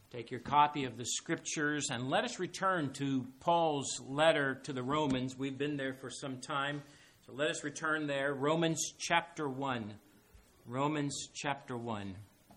Take your copy of the Scriptures and let us return to Paul's letter to the Romans. We've been there for some time, so let us return there. Romans chapter 1. Romans chapter 1.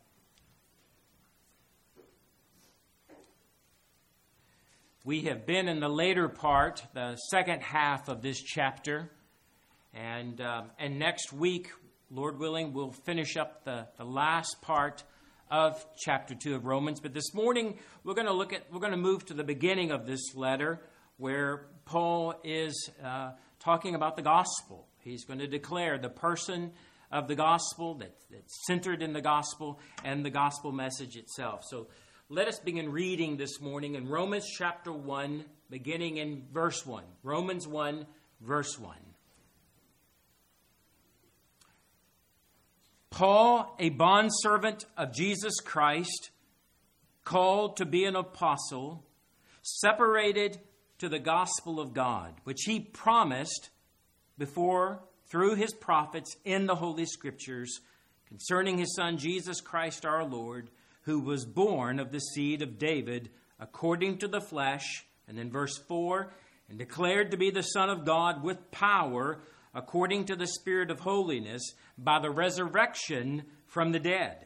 We have been in the later part, the second half of this chapter, and next week, Lord willing, we'll finish up the last part of chapter 2 of Romans. But this morning, we're going to move to the beginning of this letter where Paul is talking about the gospel. He's going to declare the person of the gospel that's centered in the gospel and the gospel message itself. So let us begin reading this morning in Romans chapter 1, beginning in verse 1. Romans 1, verse 1. Paul, a bondservant of Jesus Christ, called to be an apostle, separated to the gospel of God, which he promised before through his prophets in the Holy Scriptures concerning his Son Jesus Christ our Lord, who was born of the seed of David according to the flesh, and then verse 4, and declared to be the Son of God with power according to the Spirit of holiness, by the resurrection from the dead.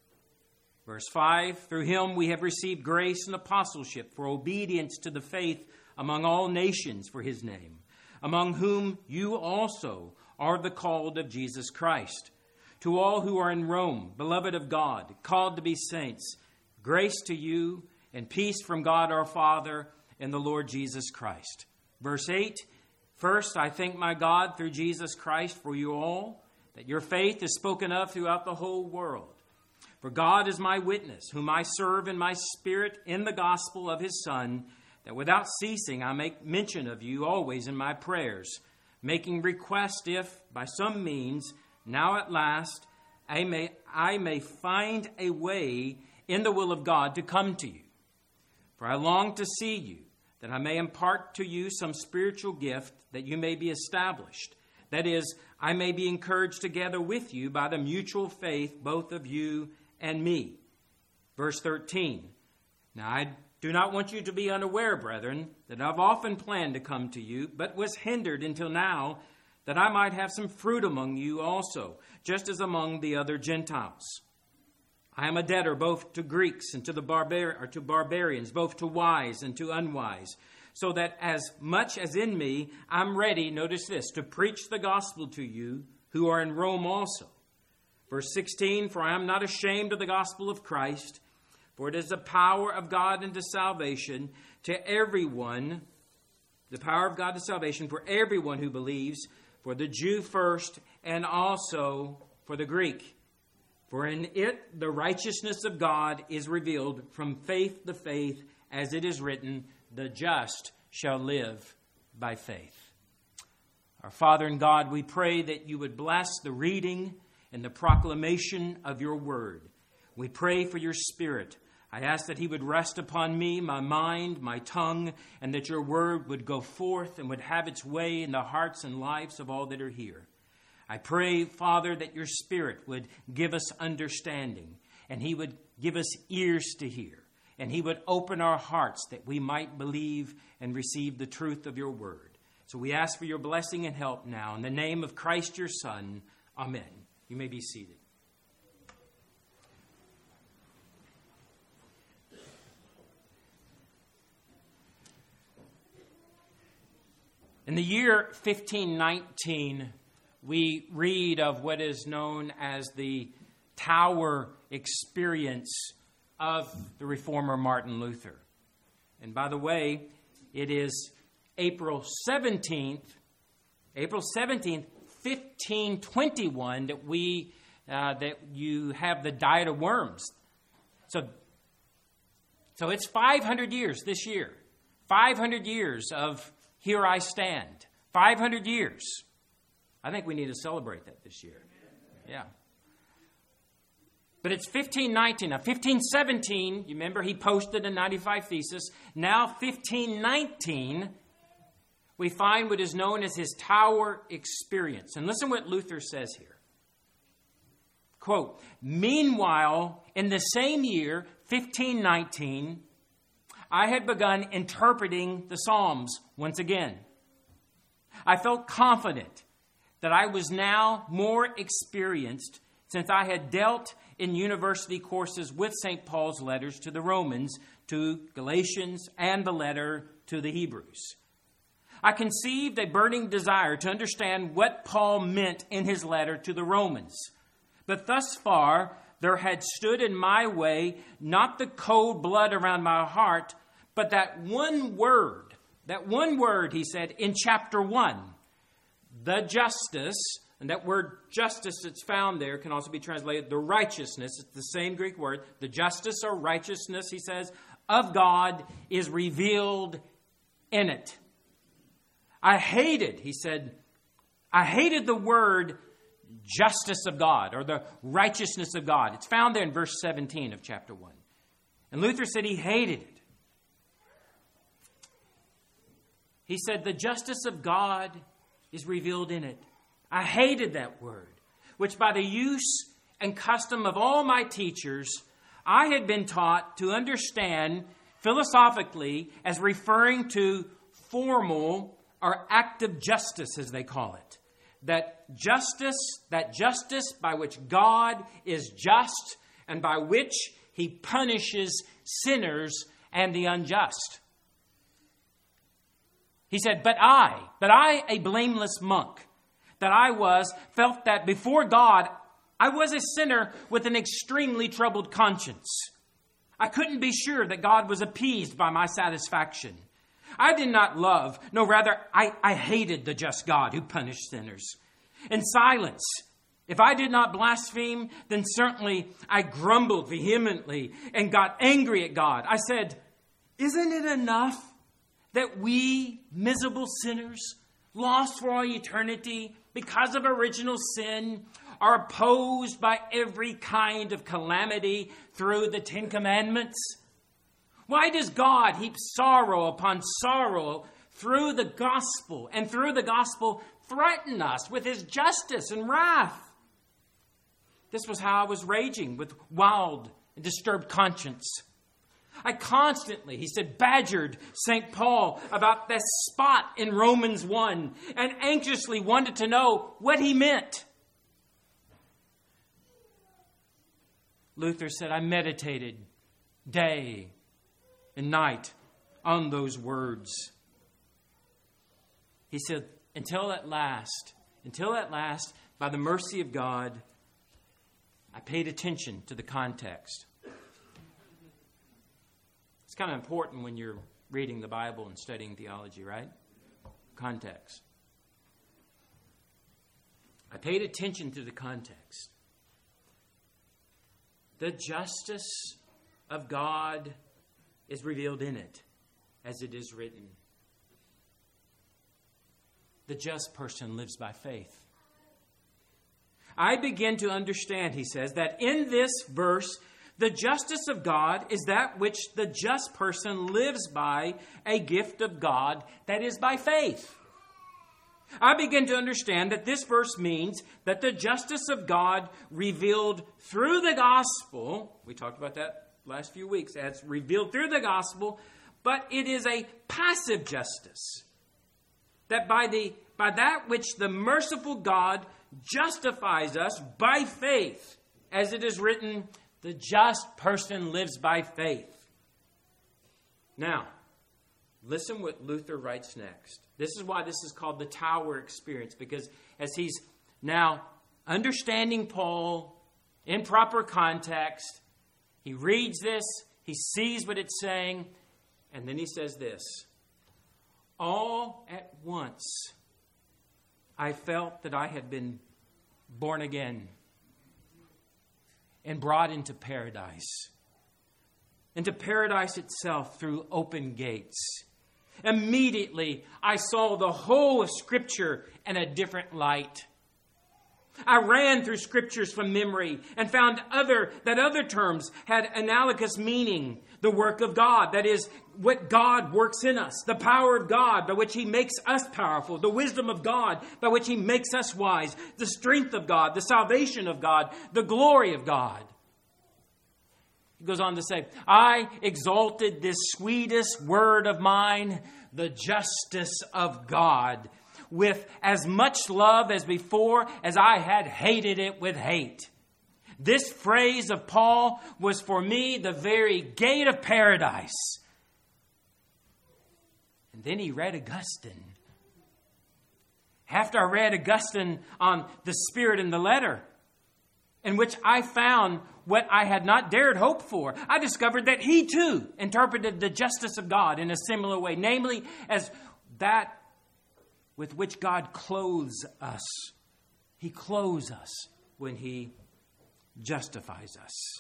Verse 5, through him we have received grace and apostleship for obedience to the faith among all nations for his name, among whom you also are the called of Jesus Christ. To all who are in Rome, beloved of God, called to be saints, grace to you and peace from God our Father and the Lord Jesus Christ. Verse 8, first, I thank my God through Jesus Christ for you all, that your faith is spoken of throughout the whole world. For God is my witness, whom I serve in my spirit in the gospel of his Son, that without ceasing I make mention of you always in my prayers, making request if, by some means, now at last, I may find a way in the will of God to come to you. For I long to see you, that I may impart to you some spiritual gift, that you may be established. That is, I may be encouraged together with you by the mutual faith, both of you and me. Verse 13. Now I do not want you to be unaware, brethren, that I've often planned to come to you, but was hindered until now, that I might have some fruit among you also, just as among the other Gentiles. I am a debtor both to Greeks and to barbarians, both to wise and to unwise, so that as much as in me, I'm ready, notice this, to preach the gospel to you who are in Rome also. Verse 16, for I am not ashamed of the gospel of Christ, for it is the power of God unto salvation to everyone, the power of God to salvation for everyone who believes, for the Jew first and also for the Greek. For in it the righteousness of God is revealed from faith to faith, as it is written, the just shall live by faith. Our Father in God, we pray that you would bless the reading and the proclamation of your word. We pray for your Spirit. I ask that he would rest upon me, my mind, my tongue, and that your word would go forth and would have its way in the hearts and lives of all that are here. I pray, Father, that your Spirit would give us understanding, and he would give us ears to hear, and he would open our hearts that we might believe and receive the truth of your word. So we ask for your blessing and help now. In the name of Christ your Son, amen. You may be seated. In the year 1519, we read of what is known as the Tower experience of the reformer Martin Luther. And by the way, it is April 17th, 1521, that you have the Diet of Worms. So it's 500 years this year. 500 years of Here I Stand. 500 years. I think we need to celebrate that this year. Yeah. But it's 1519. Now, 1517, you remember he posted a 95 Thesis. Now, 1519, we find what is known as his Tower experience. And listen what Luther says here. Quote, meanwhile, in the same year, 15:19, I had begun interpreting the Psalms once again. I felt confident that I was now more experienced since I had dealt in university courses with St. Paul's letters to the Romans, to Galatians, and the letter to the Hebrews. I conceived a burning desire to understand what Paul meant in his letter to the Romans. But thus far, there had stood in my way not the cold blood around my heart, but that one word, he said, in chapter 1, the justice, and that word justice that's found there can also be translated the righteousness. It's the same Greek word. The justice or righteousness, he says, of God is revealed in it. I hated the word justice of God or the righteousness of God. It's found there in verse 17 of chapter 1. And Luther said he hated it. He said the justice of God is revealed in it. I hated that word, which by the use and custom of all my teachers, I had been taught to understand philosophically as referring to formal or active justice, as they call it. That justice by which God is just and by which he punishes sinners and the unjust. He said, but I, a blameless monk that I was, felt that before God, I was a sinner with an extremely troubled conscience. I couldn't be sure that God was appeased by my satisfaction. I did not love, no, rather, I hated the just God who punished sinners. In silence, if I did not blaspheme, then certainly I grumbled vehemently and got angry at God. I said, isn't it enough that we, miserable sinners, lost for all eternity because of original sin, are opposed by every kind of calamity through the Ten Commandments? Why does God heap sorrow upon sorrow through the gospel, and through the gospel threaten us with his justice and wrath? This was how I was raging with wild and disturbed conscience. I constantly, he said, badgered St. Paul about this spot in Romans 1 and anxiously wanted to know what he meant. Luther said, I meditated day and night on those words. He said, until at last, by the mercy of God, I paid attention to the context. It's kind of important when you're reading the Bible and studying theology, right? Context. I paid attention to the context. The justice of God is revealed in it, as it is written. The just person lives by faith. I begin to understand, he says, that in this verse, the justice of God is that which the just person lives by, a gift of God that is by faith. I begin to understand that this verse means that the justice of God revealed through the gospel, we talked about that last few weeks, as revealed through the gospel, but it is a passive justice. That by that which the merciful God justifies us by faith, as it is written, the just person lives by faith. Now, listen what Luther writes next. This is why this is called the Tower Experience, because as he's now understanding Paul in proper context, he reads this, he sees what it's saying, and then he says this. All at once, I felt that I had been born again and brought into paradise itself through open gates. Immediately, I saw the whole of Scripture in a different light. I ran through Scriptures from memory and found that other terms had analogous meaning. The work of God, that is, what God works in us. The power of God by which he makes us powerful. The wisdom of God by which he makes us wise. The strength of God, the salvation of God, the glory of God. He goes on to say, I exalted this sweetest word of mine, the justice of God, with as much love as before as I had hated it with hate. This phrase of Paul was for me the very gate of paradise. And then he read Augustine. After I read Augustine on the Spirit in the letter, in which I found what I had not dared hope for, I discovered that he too interpreted the justice of God in a similar way, namely as that with which God clothes us. He clothes us when he justifies us.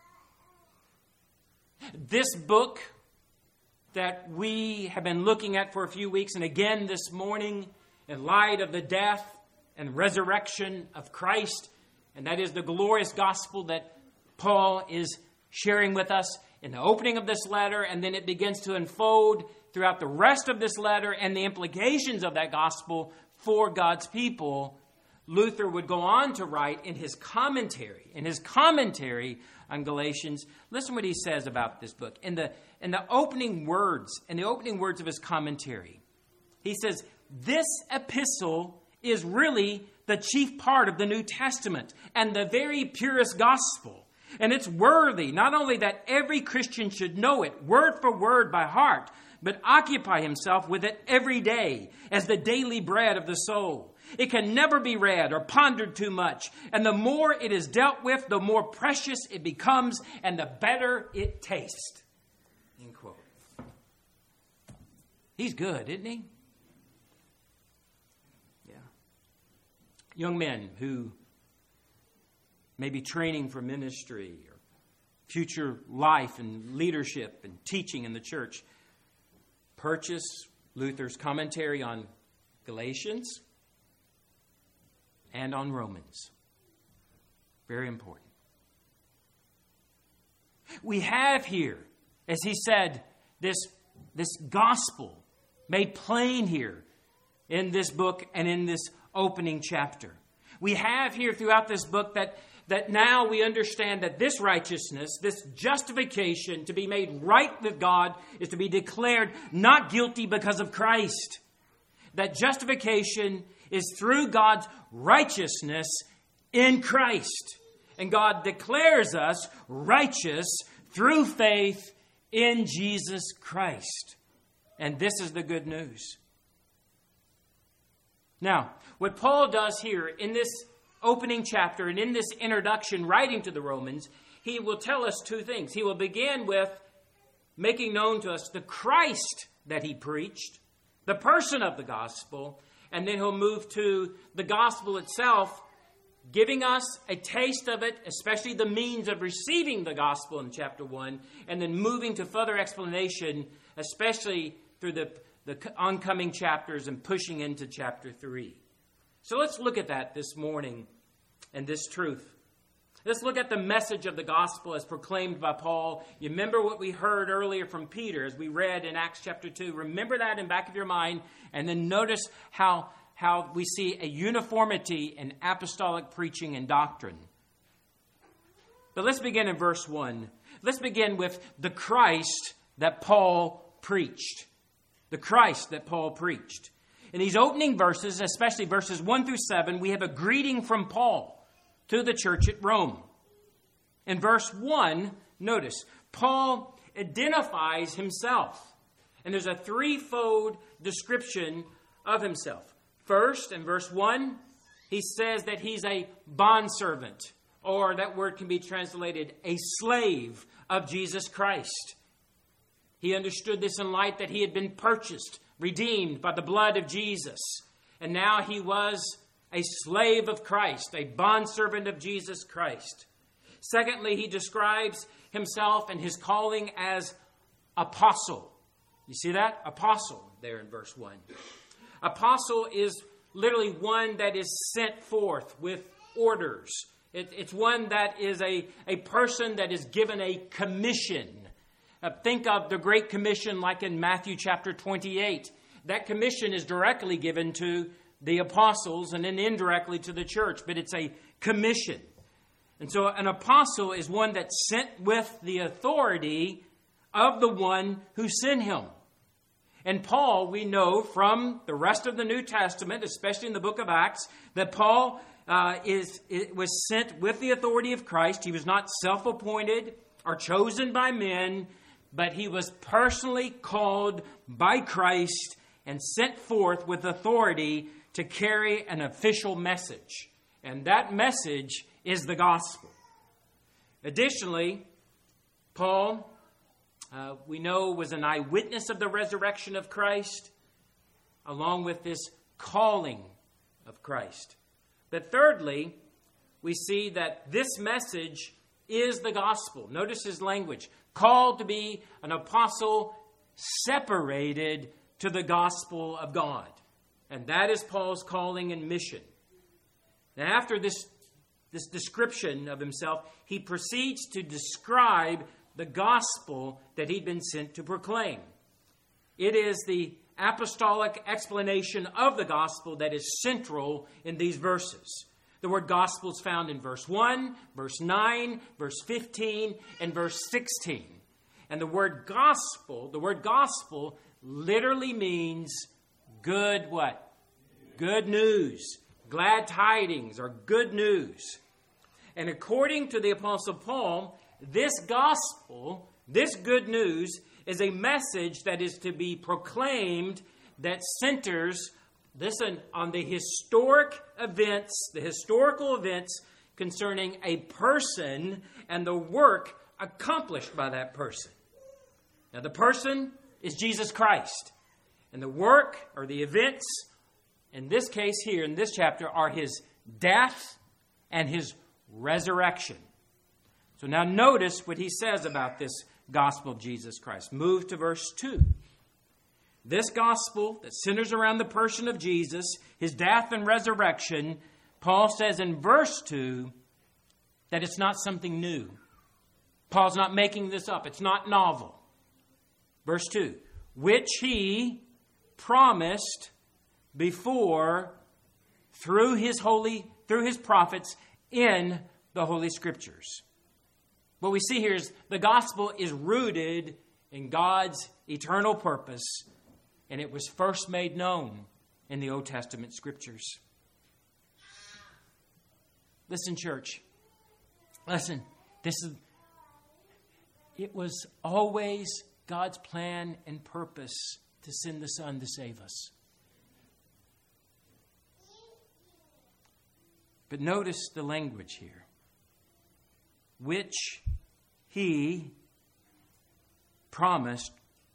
This book that we have been looking at for a few weeks, and again this morning, in light of the death and resurrection of Christ, and that is the glorious gospel that Paul is sharing with us in the opening of this letter, and then it begins to unfold throughout the rest of this letter and the implications of that gospel for God's people. Luther would go on to write in his commentary on Galatians. Listen what he says about this book. In the opening words of his commentary, he says, this epistle is really the chief part of the New Testament and the very purest gospel. And it's worthy not only that every Christian should know it word for word by heart, but occupy himself with it every day as the daily bread of the soul. It can never be read or pondered too much. And the more it is dealt with, the more precious it becomes and the better it tastes. End quote. He's good, isn't he? Yeah. Young men who may be training for ministry or future life and leadership and teaching in the church, purchase Luther's commentary on Galatians and on Romans. Very important. We have here, as he said, this gospel made plain here in this book and in this opening chapter. We have here throughout this book that now we understand that this righteousness, this justification, to be made right with God, is to be declared not guilty because of Christ. That justification is through God's righteousness in Christ. And God declares us righteous through faith in Jesus Christ. And this is the good news. Now, what Paul does here in this opening chapter and in this introduction writing to the Romans, he will tell us two things. He will begin with making known to us the Christ that he preached, the person of the gospel, and then he'll move to the gospel itself, giving us a taste of it, especially the means of receiving the gospel in chapter 1, and then moving to further explanation, especially through the oncoming chapters and pushing into chapter 3. So let's look at that this morning and this truth. Let's look at the message of the gospel as proclaimed by Paul. You remember what we heard earlier from Peter as we read in Acts chapter 2. Remember that in the back of your mind, and then notice how we see a uniformity in apostolic preaching and doctrine. But let's begin in verse 1. Let's begin with the Christ that Paul preached. The Christ that Paul preached. In these opening verses, especially verses 1 through 7, we have a greeting from Paul to the church at Rome. In verse 1, notice, Paul identifies himself. And there's a threefold description of himself. First, in verse 1, he says that he's a bondservant, or that word can be translated a slave of Jesus Christ. He understood this in light that he had been purchased, redeemed by the blood of Jesus. And now he was a slave of Christ, a bondservant of Jesus Christ. Secondly, he describes himself and his calling as apostle. You see that? Apostle there in verse 1. Apostle is literally one that is sent forth with orders. It's one that is a person that is given a commission. Think of the Great Commission like in Matthew chapter 28. That commission is directly given to the apostles and then indirectly to the church, but it's a commission. And so an apostle is one that's sent with the authority of the one who sent him. And Paul, we know from the rest of the New Testament, especially in the book of Acts, that Paul was sent with the authority of Christ. He was not self-appointed or chosen by men, but he was personally called by Christ and sent forth with authority to carry an official message. And that message is the gospel. Additionally, Paul, we know, was an eyewitness of the resurrection of Christ, along with this calling of Christ. But thirdly, we see that this message is the gospel. Notice his language. Called to be an apostle separated to the gospel of God. And that is Paul's calling and mission. Now, after this description of himself, he proceeds to describe the gospel that he'd been sent to proclaim. It is the apostolic explanation of the gospel that is central in these verses. The word gospel is found in verse 1, verse 9, verse 15, and verse 16. And the word gospel literally means good what? Good news. Glad tidings or good news. And according to the Apostle Paul, this gospel, this good news, is a message that is to be proclaimed that centers, listen, on the historical events concerning a person and the work accomplished by that person. Now, the person is Jesus Christ. And the work or the events, in this case here, in this chapter, are his death and his resurrection. So now notice what he says about this gospel of Jesus Christ. Move to verse 2. This gospel that centers around the person of Jesus, his death and resurrection, Paul says in verse 2 that it's not something new. Paul's not making this up. It's not novel. Verse 2, which he promised before through his prophets in the Holy Scriptures. What we see here is the gospel is rooted in God's eternal purpose, and it was first made known in the Old Testament Scriptures. Listen, church. Listen. It was always God's plan and purpose to send the Son to save us. But notice the language here. Which he promised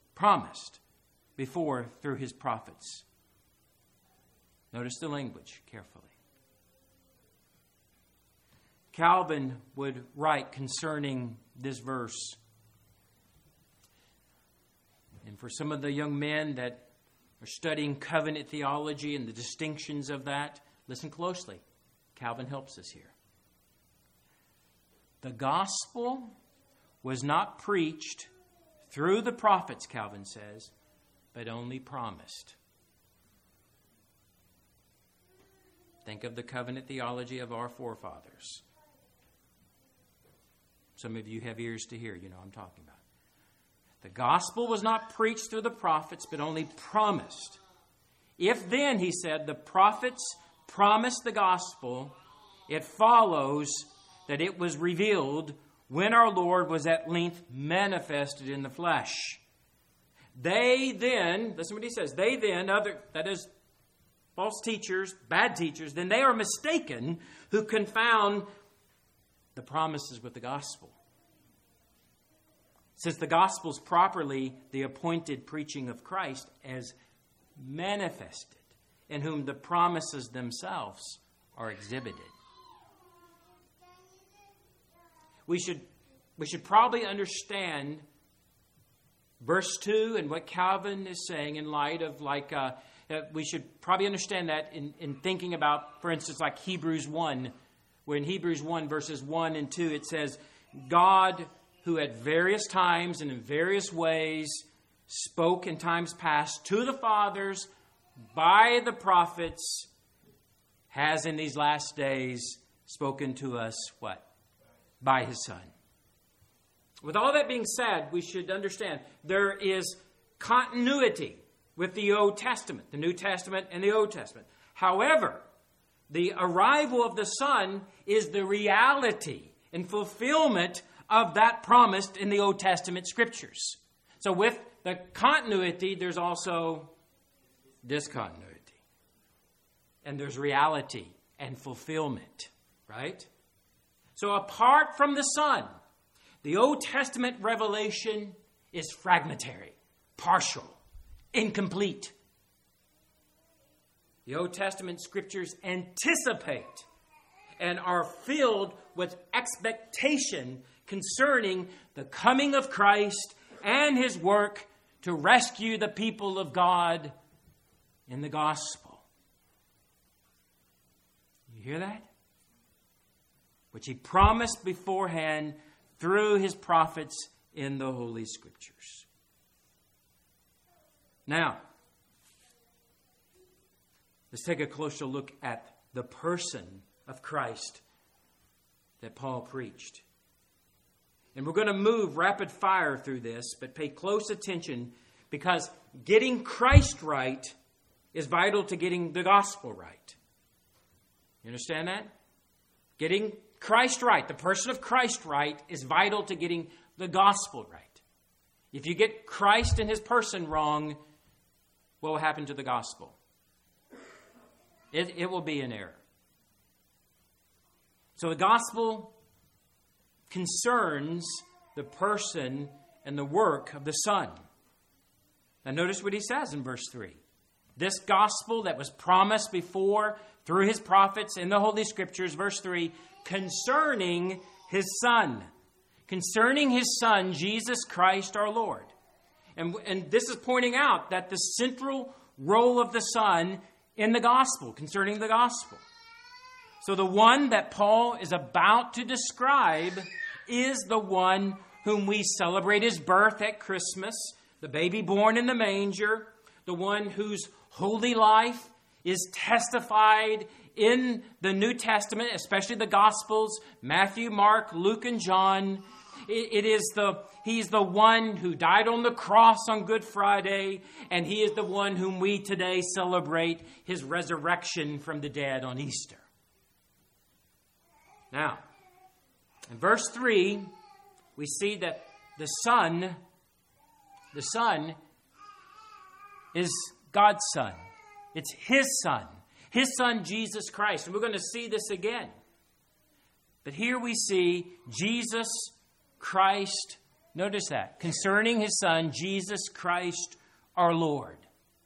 before through his prophets. Notice the language carefully. Calvin would write concerning this verse. And for some of the young men that are studying covenant theology and the distinctions of that, listen closely. Calvin helps us here. The gospel was not preached through the prophets, Calvin says, but only promised. Think of the covenant theology of our forefathers. Some of you have ears to hear, you know what I'm talking about. The gospel was not preached through the prophets, but only promised. If then, he said, the prophets promised the gospel, it follows that it was revealed when our Lord was at length manifested in the flesh. They then, listen what he says, they then, that is, false teachers, bad teachers, then they are mistaken who confound the promises with the gospel. Since the gospel is properly the appointed preaching of Christ as manifested, in whom the promises themselves are exhibited. We should probably understand verse 2 and what Calvin is saying in light of we should probably understand that in thinking about, for instance, like Hebrews 1, where in Hebrews 1 verses 1 and 2 it says, God, who at various times and in various ways spoke in times past to the fathers by the prophets, has in these last days spoken to us, what? by his Son. With all that being said, we should understand there is continuity with the Old Testament, the New Testament and the Old Testament. However, the arrival of the Son is the reality and fulfillment of that promised in the Old Testament Scriptures. So with the continuity, there's also discontinuity. And there's reality and fulfillment, right? So apart from the Son, the Old Testament revelation is fragmentary, partial, incomplete. The Old Testament Scriptures anticipate and are filled with expectation concerning the coming of Christ and his work to rescue the people of God in the gospel. You hear that? Which he promised beforehand through his prophets in the Holy Scriptures. Now, let's take a closer look at the person of Christ that Paul preached. And we're going to move rapid fire through this, but pay close attention because getting Christ right is vital to getting the gospel right. You understand that? Getting Christ right, the person of Christ right, is vital to getting the gospel right. If you get Christ and his person wrong, what will happen to the gospel? It will be an error. So the gospel concerns the person and the work of the Son. Now notice what he says in verse 3. This gospel that was promised before through his prophets in the Holy Scriptures, verse 3, concerning his Son. Concerning his Son, Jesus Christ our Lord. And this is pointing out that the central role of the Son in the gospel, concerning the gospel. So the one that Paul is about to describe is the one whom we celebrate his birth at Christmas, the baby born in the manger, the one whose holy life is testified in the New Testament, especially the Gospels, Matthew, Mark, Luke, and John. He's the one who died on the cross on Good Friday, and he is the one whom we today celebrate his resurrection from the dead on Easter. Now, in verse 3, we see that the Son is God's Son. It's his Son, Jesus Christ. And we're going to see this again. But here we see Jesus Christ, notice that, concerning his Son, Jesus Christ our Lord.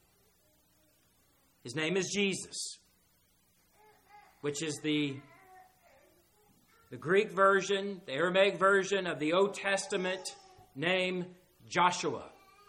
His name is Jesus, which is the Greek version, the Aramaic version of the Old Testament name Joshua.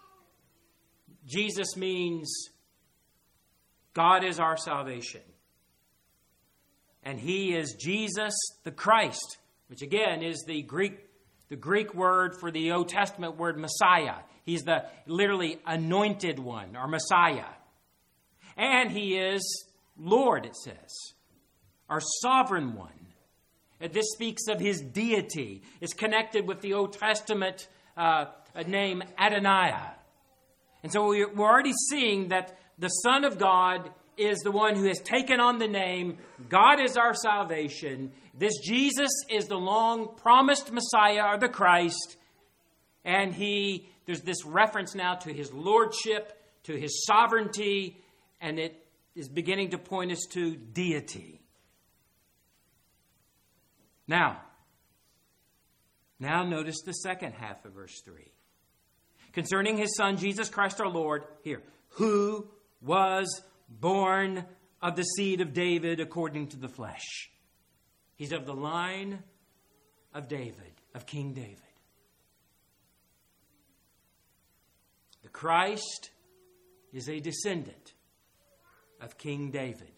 Jesus means God is our salvation. And he is Jesus the Christ, which again is the Greek word for the Old Testament word Messiah. He's the literally anointed one, or Messiah. And he is Lord, it says, our sovereign one. And this speaks of his deity. It's connected with the Old Testament name Adonai. And so we're already seeing that the Son of God is the one who has taken on the name. God is our salvation. This Jesus is the long-promised Messiah, or the Christ. And there's this reference now to his lordship, to his sovereignty, and it is beginning to point us to deity. Now notice the second half of verse 3. Concerning his Son, Jesus Christ our Lord, here, who was born of the seed of David according to the flesh. He's of the line of David, of King David. The Christ is a descendant of King David.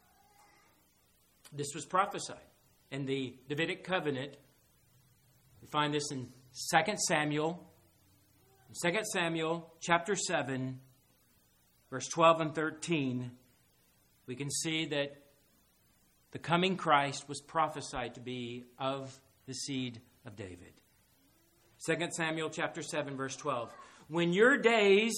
This was prophesied in the Davidic covenant. We find this in 2 Samuel. In 2 Samuel chapter 7, verse 12 and 13, we can see that the coming Christ was prophesied to be of the seed of David. 2 Samuel chapter 7, verse 12. When your days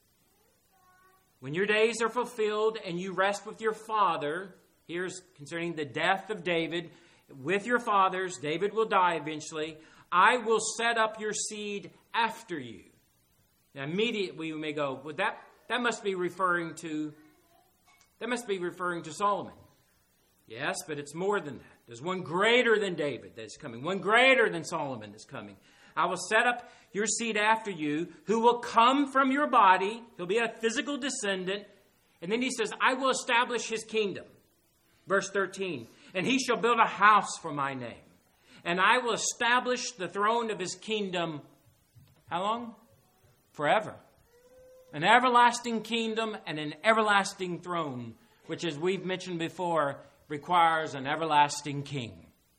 are fulfilled and you rest with your father, here's concerning the death of David, with your fathers, David will die eventually, I will set up your seed after you. Now immediately we may go, well, that must be referring to Solomon. Yes, but it's more than that. There's one greater than David that's coming, one greater than Solomon that's coming. I will set up your seed after you, who will come from your body. He'll be a physical descendant. And then he says, I will establish his kingdom. Verse 13, and he shall build a house for my name. And I will establish the throne of his kingdom. How long? Forever. An everlasting kingdom and an everlasting throne, which, as we've mentioned before, requires an everlasting king.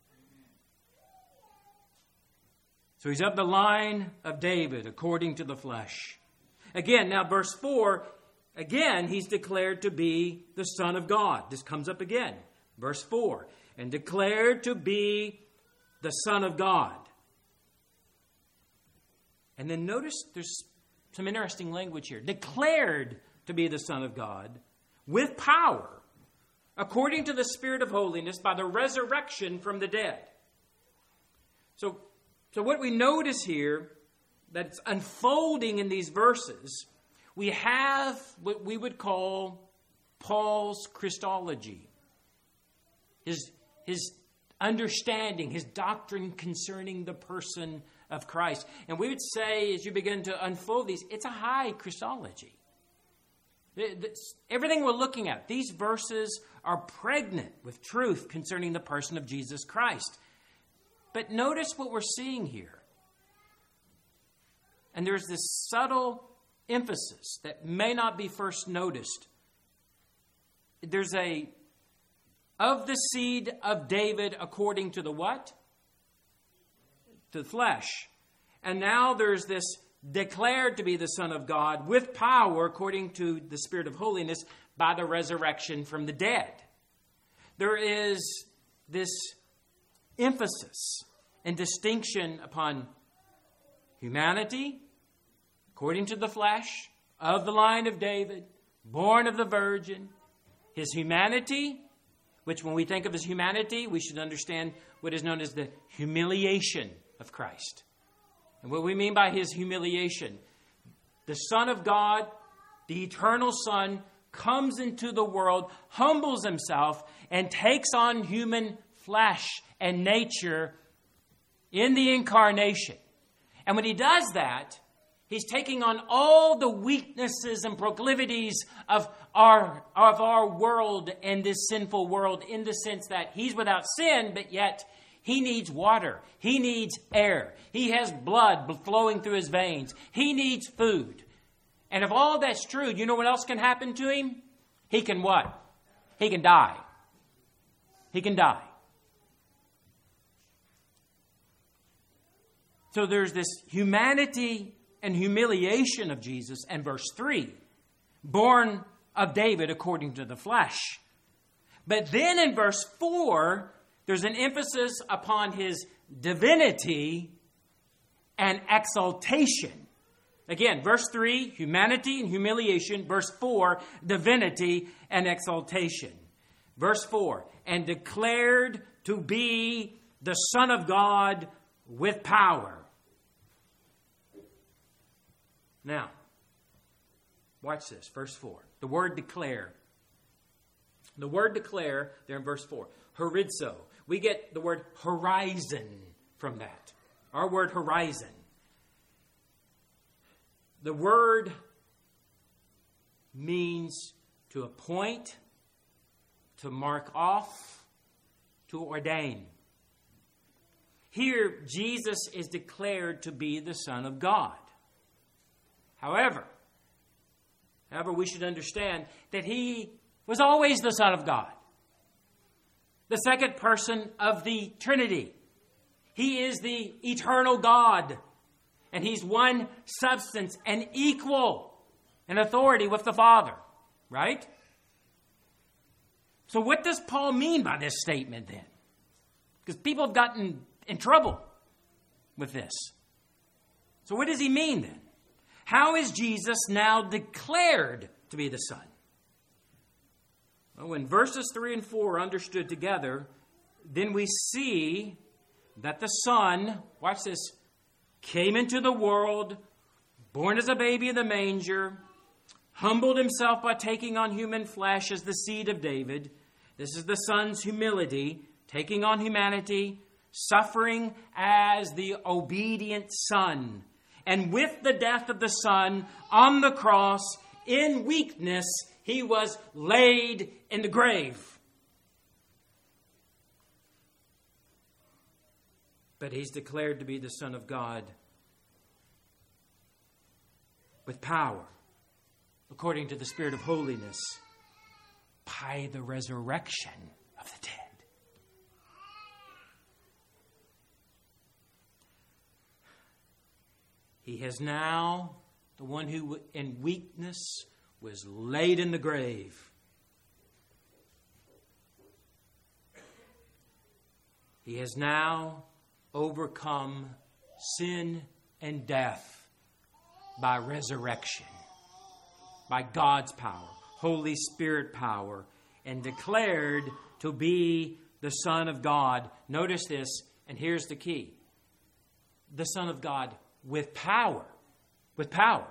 So he's of the line of David according to the flesh. Again, now verse 4, again, he's declared to be the Son of God. This comes up again. Verse 4, and declared to be the Son of God. And then notice there's some interesting language here. Declared to be the Son of God with power, according to the Spirit of holiness, by the resurrection from the dead. So what we notice here, that's unfolding in these verses, we have what we would call Paul's Christology. His understanding, his doctrine concerning the person of Christ. And we would say, as you begin to unfold these, it's a high Christology. Everything we're looking at, these verses are pregnant with truth concerning the person of Jesus Christ. But notice what we're seeing here. And there's this subtle emphasis that may not be first noticed. There's of the seed of David according to the what? To the flesh. And now there's this declared to be the Son of God with power according to the Spirit of holiness by the resurrection from the dead. There is this emphasis and distinction upon humanity, according to the flesh, of the line of David, born of the Virgin. His humanity, which when we think of his humanity, we should understand what is known as the humiliation of Christ. And what we mean by his humiliation, the Son of God, the eternal Son, comes into the world, humbles himself, and takes on human flesh and nature in the incarnation. And when he does that, he's taking on all the weaknesses and proclivities of our world and this sinful world, in the sense that he's without sin, but yet he needs water. He needs air. He has blood flowing through his veins. He needs food. And if all that's true, you know what else can happen to him? He can what? He can die. He can die. So there's this humanity and humiliation of Jesus. And verse 3, born of David according to the flesh. But then in verse 4, there's an emphasis upon his divinity and exaltation. Again, verse 3, humanity and humiliation. Verse 4, divinity and exaltation. Verse 4, and declared to be the Son of God with power. Now, watch this, verse 4. The word declare. The word declare, there in verse 4. Horizo. We get the word horizon from that. Our word horizon. The word means to appoint, to mark off, to ordain. Here, Jesus is declared to be the Son of God. However, we should understand that he was always the Son of God, the second person of the Trinity. He is the eternal God, and he's one substance and equal in authority with the Father, right? So what does Paul mean by this statement then? Because people have gotten in trouble with this. So what does he mean then? How is Jesus now declared to be the Son? Well, when verses 3 and 4 are understood together, then we see that the Son, watch this, came into the world, born as a baby in the manger, humbled himself by taking on human flesh as the seed of David. This is the Son's humility, taking on humanity, suffering as the obedient Son. And with the death of the Son on the cross, in weakness, he was laid in the grave. But he's declared to be the Son of God with power, according to the Spirit of holiness, by the resurrection of the dead. He has now, the one who in weakness was laid in the grave. He has now overcome sin and death by resurrection, by God's power, Holy Spirit power, and declared to be the Son of God. Notice this, and here's the key. The Son of God with power. With power.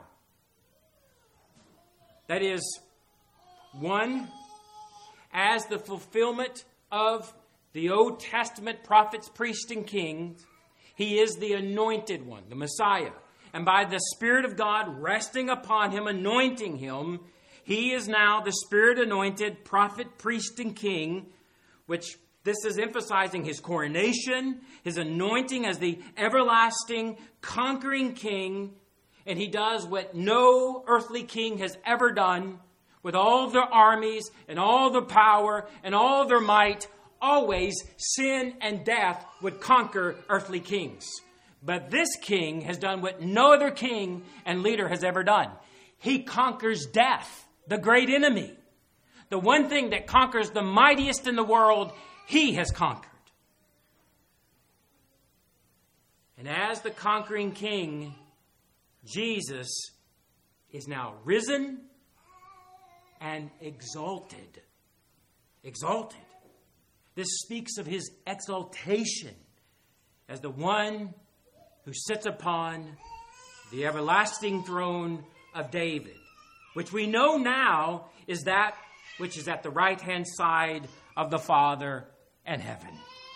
That is, one, as the fulfillment of the Old Testament prophets, priests, and kings, he is the anointed one, the Messiah. And by the Spirit of God resting upon him, anointing him, he is now the Spirit-anointed prophet, priest, and king, which this is emphasizing his coronation, his anointing as the everlasting, conquering king. And he does what no earthly king has ever done with all their armies and all their power and all their might. Always sin and death would conquer earthly kings. But this king has done what no other king and leader has ever done. He conquers death, the great enemy. The one thing that conquers the mightiest in the world, he has conquered. And as the conquering king, Jesus is now risen and exalted. Exalted. This speaks of his exaltation as the one who sits upon the everlasting throne of David, which we know now is that which is at the right-hand side of the Father and heaven.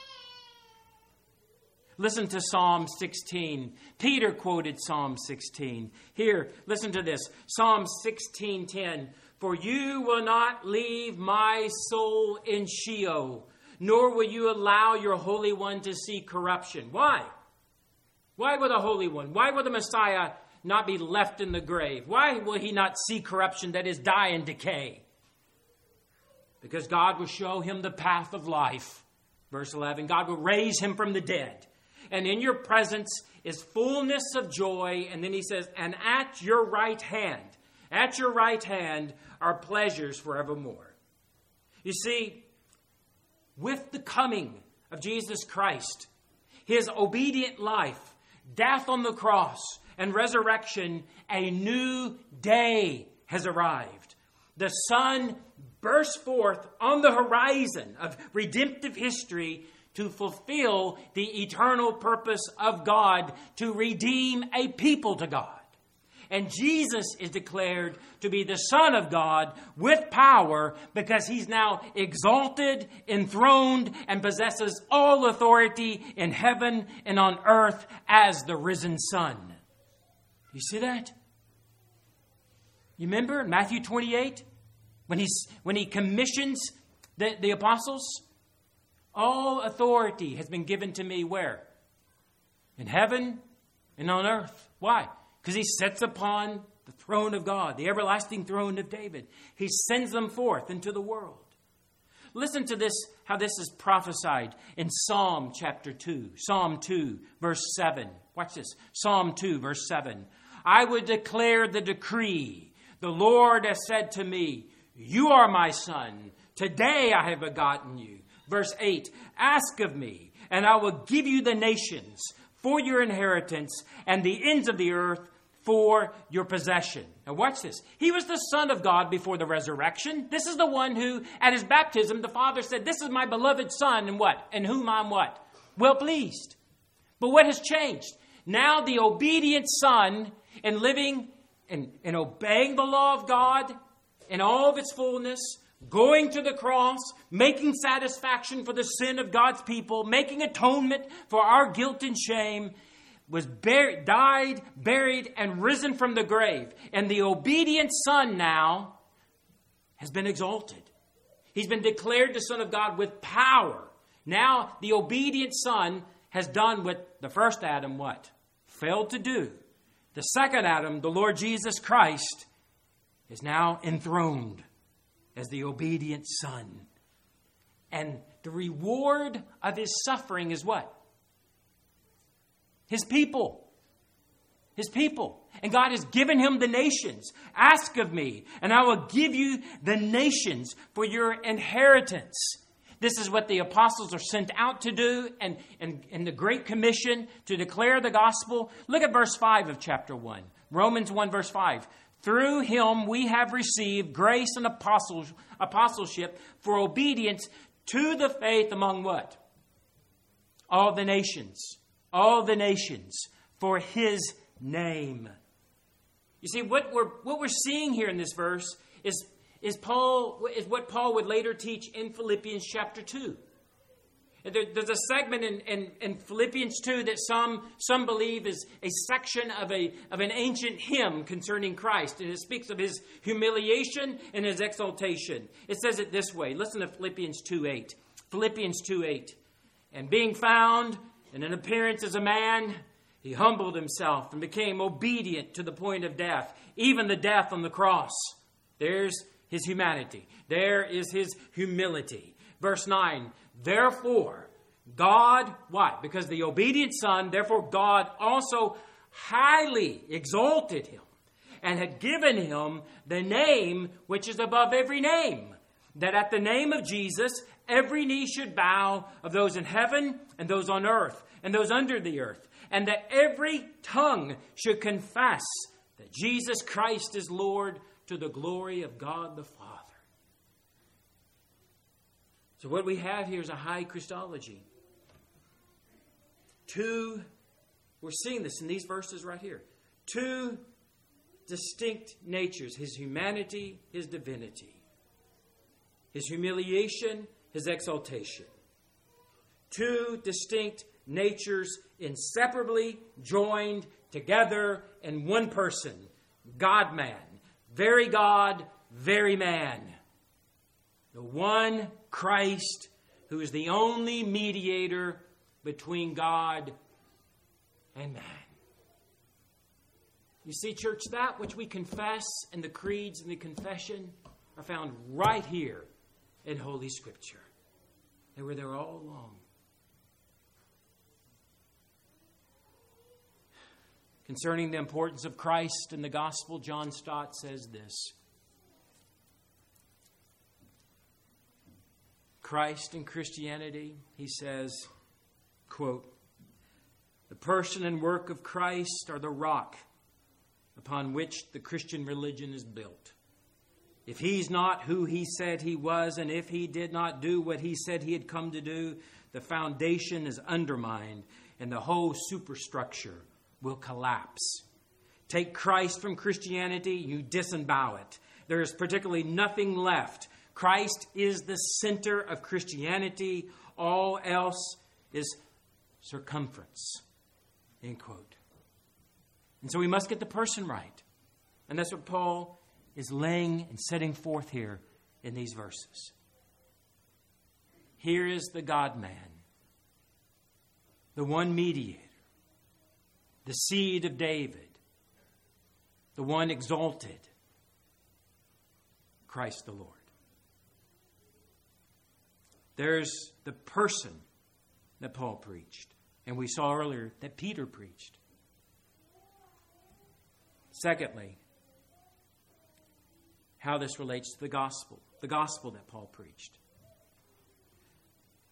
Listen to Psalm 16. Peter quoted Psalm 16. Here, listen to this. Psalm 16:10. For you will not leave my soul in Sheol, nor will you allow your Holy One to see corruption. Why? Why will the Holy One, why will the Messiah not be left in the grave? Why will he not see corruption, that is, die and decay? Because God will show him the path of life. Verse 11, God will raise him from the dead. And in your presence is fullness of joy. And then he says, and at your right hand are pleasures forevermore. You see, with the coming of Jesus Christ, his obedient life, death on the cross, and resurrection, a new day has arrived. The sun bursts forth on the horizon of redemptive history to fulfill the eternal purpose of God to redeem a people to God. And Jesus is declared to be the Son of God with power because he's now exalted, enthroned, and possesses all authority in heaven and on earth as the risen Son. You see that? You remember in Matthew 28 when he commissions the apostles? All authority has been given to me where? In heaven and on earth. Why? Because he sits upon the throne of God, the everlasting throne of David. He sends them forth into the world. Listen to this, how this is prophesied in Psalm chapter 2. Psalm 2, verse 7. Watch this. Psalm 2, verse 7. I would declare the decree. The Lord has said to me, you are my son. Today I have begotten you. Verse 8, ask of me, and I will give you the nations for your inheritance and the ends of the earth for your possession. Now watch this. He was the Son of God before the resurrection. This is the one who, at his baptism, the Father said, this is my beloved Son, and what? In whom I'm what? Well pleased. But what has changed? Now the obedient Son, in living and obeying the law of God in all of its fullness, going to the cross, making satisfaction for the sin of God's people, making atonement for our guilt and shame, was died, buried, and risen from the grave. And the obedient Son now has been exalted. He's been declared the Son of God with power. Now the obedient Son has done what the first Adam what? Failed to do. The second Adam, the Lord Jesus Christ, is now enthroned as the obedient Son. And the reward of his suffering is what? His people. His people. And God has given him the nations. Ask of me, and I will give you the nations for your inheritance. This is what the apostles are sent out to do, and the Great Commission to declare the gospel. Look at verse 5 of chapter 1. Romans 1 verse 5. Through him we have received grace and apostleship for obedience to the faith among what? All the nations. All the nations for his name. You see, what we're seeing here in this verse is what Paul would later teach in Philippians chapter 2. There's a segment in Philippians 2 that some believe is a section of an ancient hymn concerning Christ. And it speaks of his humiliation and his exaltation. It says it this way. Listen to Philippians 2:8. Philippians 2:8. And being found in an appearance as a man, he humbled himself and became obedient to the point of death, even the death on the cross. There's his humanity. There is his humility. Verse 9, therefore, God, why? Because the obedient Son, therefore God also highly exalted him and had given him the name which is above every name, that at the name of Jesus, every knee should bow, of those in heaven and those on earth and those under the earth, and that every tongue should confess that Jesus Christ is Lord, to the glory of God the Father. So what we have here is a high Christology. We're seeing this in these verses right here. Two distinct natures, his humanity, his divinity. His humiliation, his exaltation. Two distinct natures inseparably joined together in one person. God-man. Very God, very man. The one Christ who is the only mediator between God and man. You see, church, that which we confess in the creeds and the confession are found right here in Holy Scripture. They were there all along. Concerning the importance of Christ in the gospel, John Stott says this. Christ in Christianity, he says, quote, the person and work of Christ are the rock upon which the Christian religion is built. If he's not who he said he was, and if he did not do what he said he had come to do, the foundation is undermined and the whole superstructure will collapse. Take Christ from Christianity, you disembowel it. There is particularly nothing left. Christ is the center of Christianity. All else is circumference. End quote. And so we must get the person right. And that's what Paul is laying and setting forth here in these verses. Here is the God-man, the one mediator, the seed of David, the one exalted, Christ the Lord. There's the person that Paul preached, and we saw earlier that Peter preached. Secondly, how this relates to the gospel that Paul preached.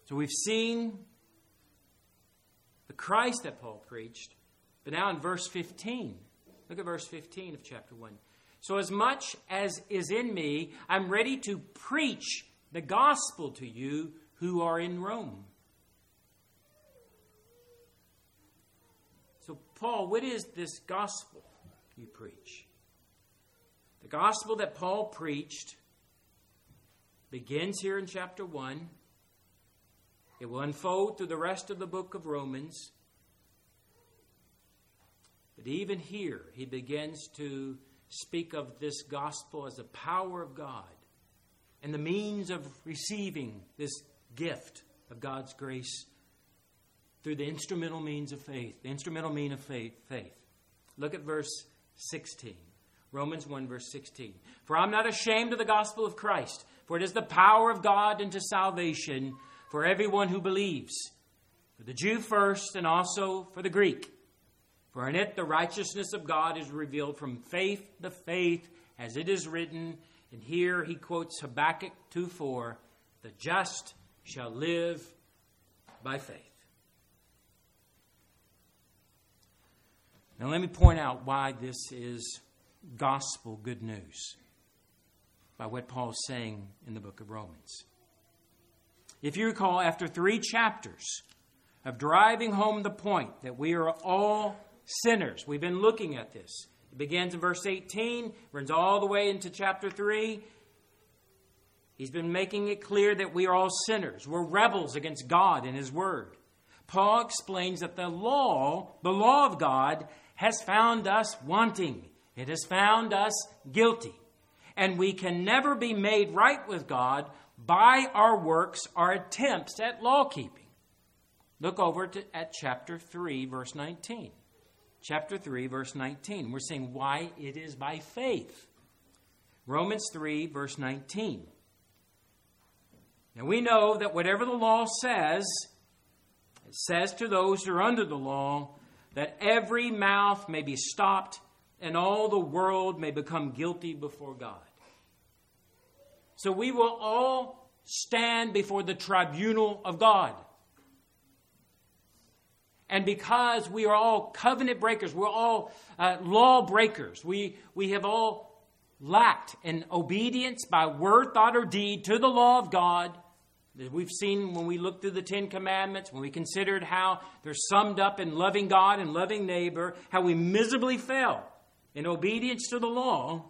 So we've seen the Christ that Paul preached. But now in verse 15, look at verse 15 of chapter 1. So as much as is in me, I'm ready to preach the gospel to you who are in Rome. So Paul, what is this gospel you preach? The gospel that Paul preached begins here in chapter 1. It will unfold through the rest of the book of Romans. But even here, he begins to speak of this gospel as the power of God and the means of receiving this gift of God's grace through the instrumental means of faith. The instrumental mean of faith. Look at verse 16. Romans 1, verse 16. For I'm not ashamed of the gospel of Christ, for it is the power of God unto salvation for everyone who believes, for the Jew first and also for the Greek. For in it the righteousness of God is revealed from faith to faith, as it is written. And here he quotes Habakkuk 2:4, the just shall live by faith. Now let me point out why this is gospel good news by what Paul is saying in the book of Romans. If you recall, after 3 chapters of driving home the point that we are all sinners, we've been looking at this. It begins in verse 18, runs all the way into chapter 3. He's been making it clear that we are all sinners. We're rebels against God and His Word. Paul explains that the law of God, has found us wanting. It has found us guilty. And we can never be made right with God by our works, our attempts at law-keeping. Look over at chapter 3, verse 19. Chapter 3, verse 19. We're saying why it is by faith. Romans 3, verse 19. Now we know that whatever the law says, it says to those who are under the law, that every mouth may be stopped and all the world may become guilty before God. So we will all stand before the tribunal of God. And because we are all covenant breakers, we're all law breakers, we have all lacked in obedience by word, thought, or deed to the law of God. We've seen when we looked through the 10 Commandments, when we considered how they're summed up in loving God and loving neighbor, how we miserably fail in obedience to the law.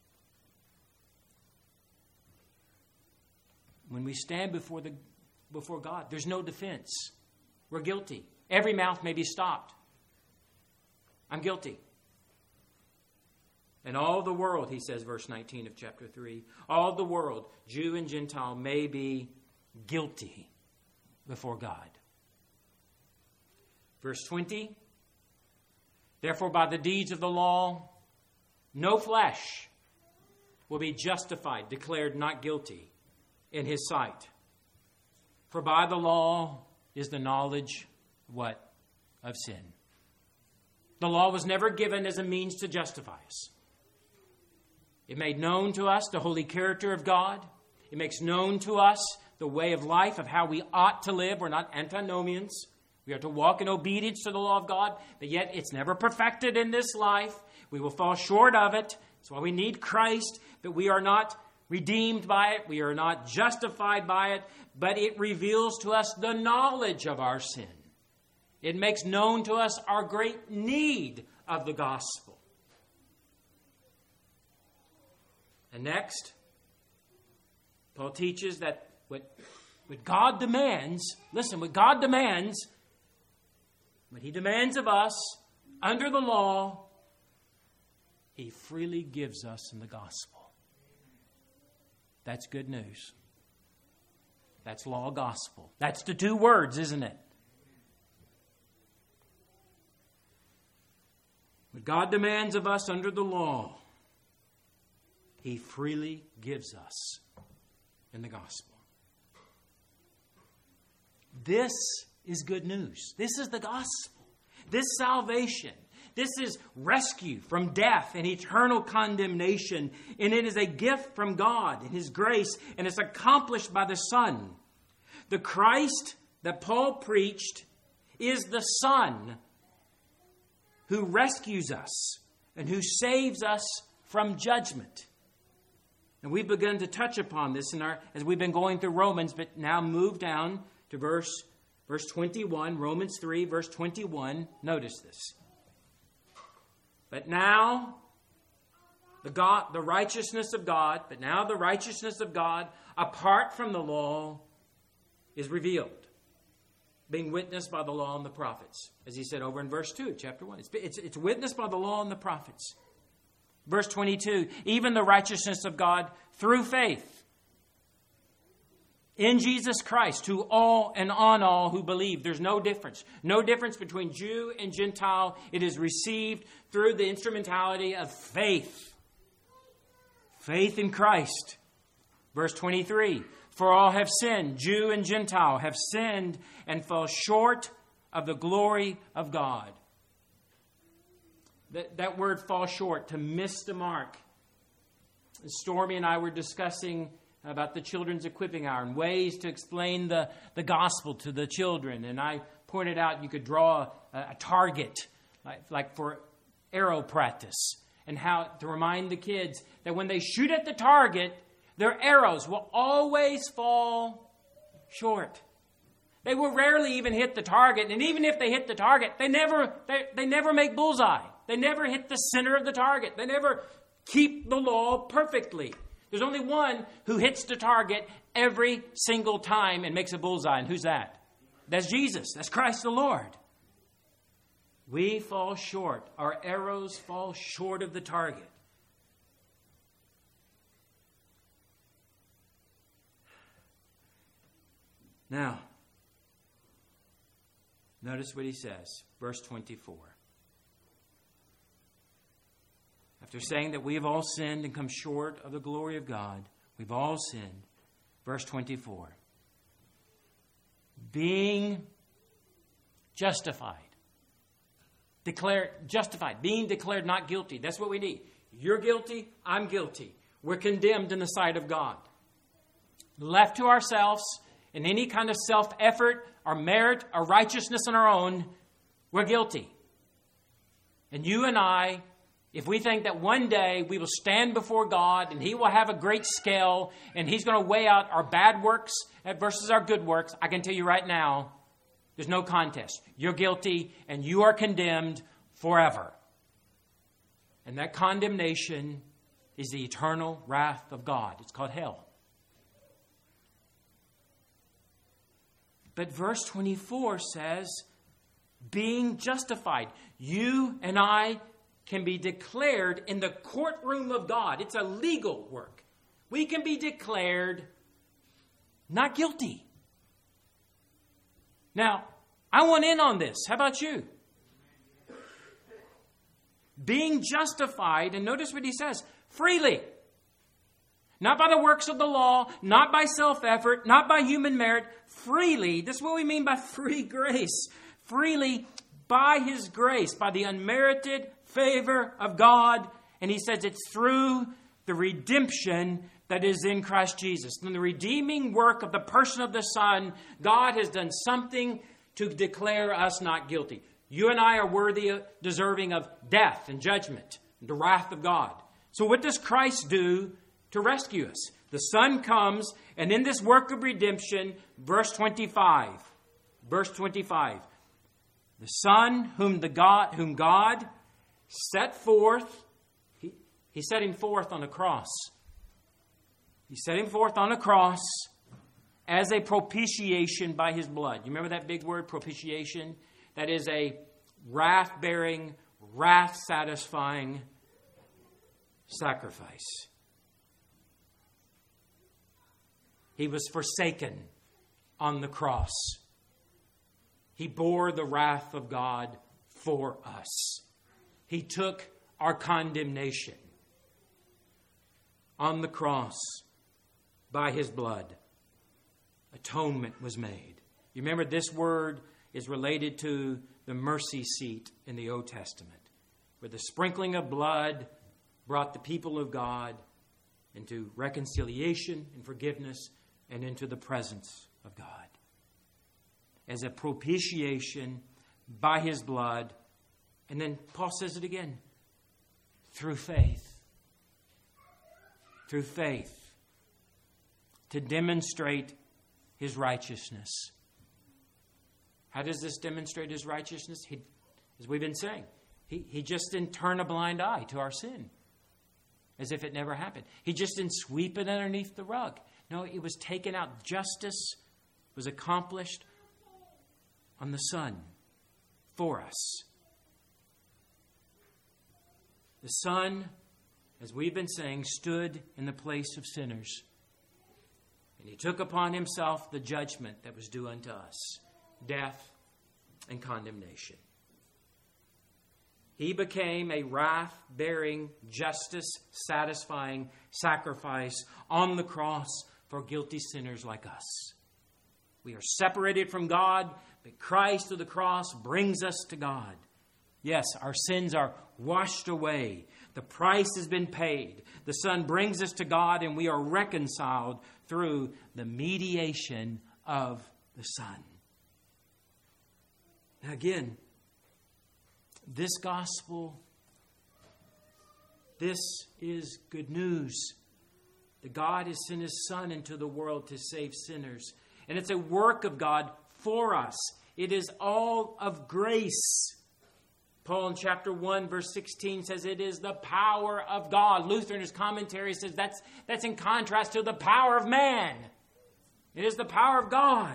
When we stand before God, there's no defense. We're guilty. Every mouth may be stopped. I'm guilty. And all the world, he says, verse 19 of chapter 3, all the world, Jew and Gentile, may be guilty before God. Verse 20, therefore by the deeds of the law, no flesh will be justified, declared not guilty in his sight. For by the law is the knowledge, what? Of sin. The law was never given as a means to justify us. It made known to us the holy character of God. It makes known to us the way of life, of how we ought to live. We're not antinomians. We are to walk in obedience to the law of God, but yet it's never perfected in this life. We will fall short of it. That's why we need Christ, but we are not redeemed by it. We are not justified by it, but it reveals to us the knowledge of our sin. It makes known to us our great need of the gospel. And next, Paul teaches that what God demands, listen, what God demands, what He demands of us under the law, He freely gives us in the gospel. That's good news. That's law gospel. That's the 2 words, isn't it? What God demands of us under the law, He freely gives us in the gospel. This is good news. This is the gospel. This salvation. This is rescue from death and eternal condemnation. And it is a gift from God and His grace. And it's accomplished by the Son. The Christ that Paul preached is the Son who rescues us and who saves us from judgment. And we've begun to touch upon this as we've been going through Romans, but now move down to verse 21, Romans 3, verse 21. Notice this. But now the righteousness of God, apart from the law, is revealed, being witnessed by the law and the prophets. As he said over in verse 2, chapter 1. It's witnessed by the law and the prophets. Verse 22, even the righteousness of God through faith in Jesus Christ to all and on all who believe. There's no difference. No difference between Jew and Gentile. It is received through the instrumentality of faith. Faith in Christ. Verse 23, for all have sinned, Jew and Gentile have sinned and fall short of the glory of God. That word fall short, to miss the mark. Stormy and I were discussing about the children's equipping hour and ways to explain the gospel to the children. And I pointed out you could draw a target, like for arrow practice, and how to remind the kids that when they shoot at the target, their arrows will always fall short. They will rarely even hit the target, and even if they hit the target, they never make bullseye. They never hit the center of the target. They never keep the law perfectly. There's only one who hits the target every single time and makes a bullseye, and who's that? That's Jesus. That's Christ the Lord. We fall short. Our arrows fall short of the target. Now, notice what he says, verse 24. After saying that we have all sinned and come short of the glory of God, we've all sinned. Verse 24. Being justified. Being declared not guilty. That's what we need. You're guilty, I'm guilty. We're condemned in the sight of God. Left to ourselves, in any kind of self-effort or merit or righteousness on our own, we're guilty. And you and I, if we think that one day we will stand before God and He will have a great scale and He's going to weigh out our bad works versus our good works, I can tell you right now, there's no contest. You're guilty and you are condemned forever. And that condemnation is the eternal wrath of God. It's called hell. But verse 24 says, being justified. You and I can be declared in the courtroom of God. It's a legal work. We can be declared not guilty. Now, I want in on this. How about you? Being justified, and notice what he says, freely. Not by the works of the law, not by self-effort, not by human merit, freely. This is what we mean by free grace. Freely by His grace, by the unmerited favor of God. And he says it's through the redemption that is in Christ Jesus. In the redeeming work of the person of the Son, God has done something to declare us not guilty. You and I are worthy, deserving of death and judgment, and the wrath of God. So what does Christ do to rescue us? The Son comes, and in this work of redemption, verse 25, the Son whom God set forth, He set Him forth on a cross. He set Him forth on a cross as a propitiation by His blood. You remember that big word, propitiation? That is a wrath-bearing, wrath-satisfying sacrifice. He was forsaken on the cross. He bore the wrath of God for us. He took our condemnation on the cross by His blood. Atonement was made. You remember this word is related to the mercy seat in the Old Testament, where the sprinkling of blood brought the people of God into reconciliation and forgiveness and into the presence of God. as a propitiation by His blood. And then Paul says it again. Through faith. Through faith. To demonstrate His righteousness. How does this demonstrate His righteousness? As we've been saying, He just didn't turn a blind eye to our sin as if it never happened. He just didn't sweep it underneath the rug. No, it was taken out. Justice was accomplished on the Son for us. The Son, as we've been saying, stood in the place of sinners. And He took upon Himself the judgment that was due unto us, death and condemnation. He became a wrath-bearing, justice-satisfying sacrifice on the cross for guilty sinners like us. We are separated from God, but Christ through the cross brings us to God. Yes, our sins are washed away. The price has been paid. The Son brings us to God, and we are reconciled through the mediation of the Son. Now again, this gospel, this is good news. That God has sent His Son into the world to save sinners. And it's a work of God for us. It is all of grace. Paul in chapter 1, verse 16 says it is the power of God. Luther in his commentary says that's in contrast to the power of man. It is the power of God.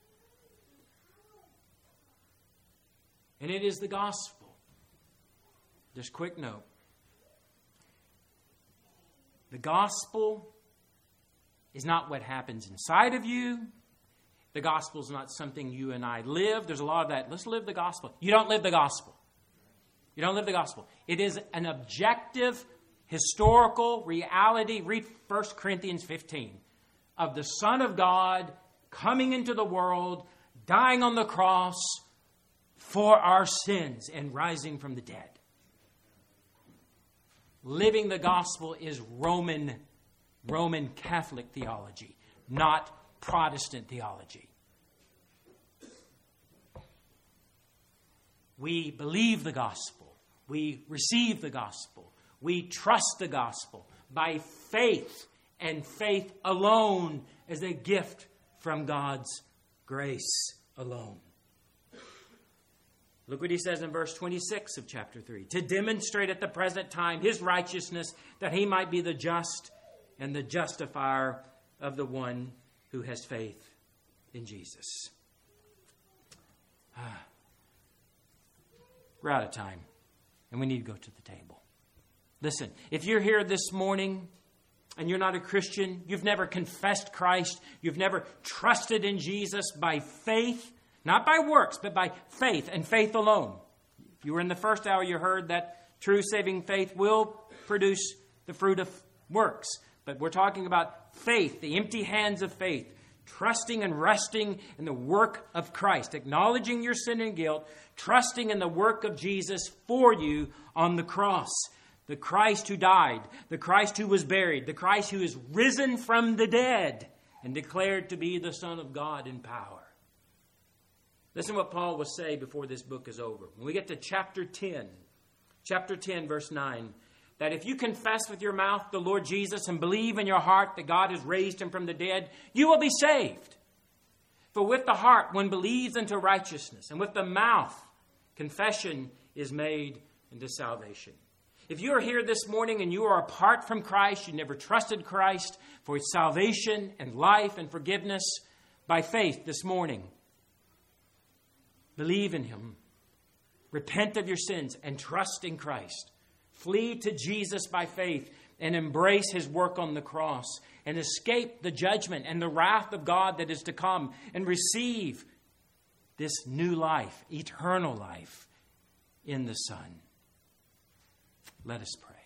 And it is the gospel. Just a quick note. The gospel is not what happens inside of you. The gospel is not something you and I live. There's a lot of that. Let's live the gospel. You don't live the gospel. You don't live the gospel. It is an objective, historical reality. Read 1 Corinthians 15. Of the Son of God coming into the world, dying on the cross for our sins and rising from the dead. Living the gospel is Roman Catholic theology, not Protestant theology. We believe the gospel. We receive the gospel. We trust the gospel by faith, and faith alone as a gift from God's grace alone. Look what he says in verse 26 of chapter 3. To demonstrate at the present time His righteousness, that He might be the just and the justifier of the one who has faith in Jesus. We're out of time, and we need to go to the table. Listen, if you're here this morning and you're not a Christian, you've never confessed Christ, you've never trusted in Jesus by faith, not by works, but by faith and faith alone. If you were in the first hour, you heard that true saving faith will produce the fruit of works. But we're talking about faith, the empty hands of faith, trusting and resting in the work of Christ, acknowledging your sin and guilt, trusting in the work of Jesus for you on the cross. The Christ who died, the Christ who was buried, the Christ who is risen from the dead and declared to be the Son of God in power. Listen to what Paul will say before this book is over. When we get to chapter 10, verse 9, that if you confess with your mouth the Lord Jesus and believe in your heart that God has raised Him from the dead, you will be saved. For with the heart one believes unto righteousness, and with the mouth confession is made unto salvation. If you are here this morning and you are apart from Christ, you never trusted Christ for His salvation and life and forgiveness, by faith this morning, believe in Him, repent of your sins, and trust in Christ. Flee to Jesus by faith and embrace His work on the cross and escape the judgment and the wrath of God that is to come and receive this new life, eternal life in the Son. Let us pray.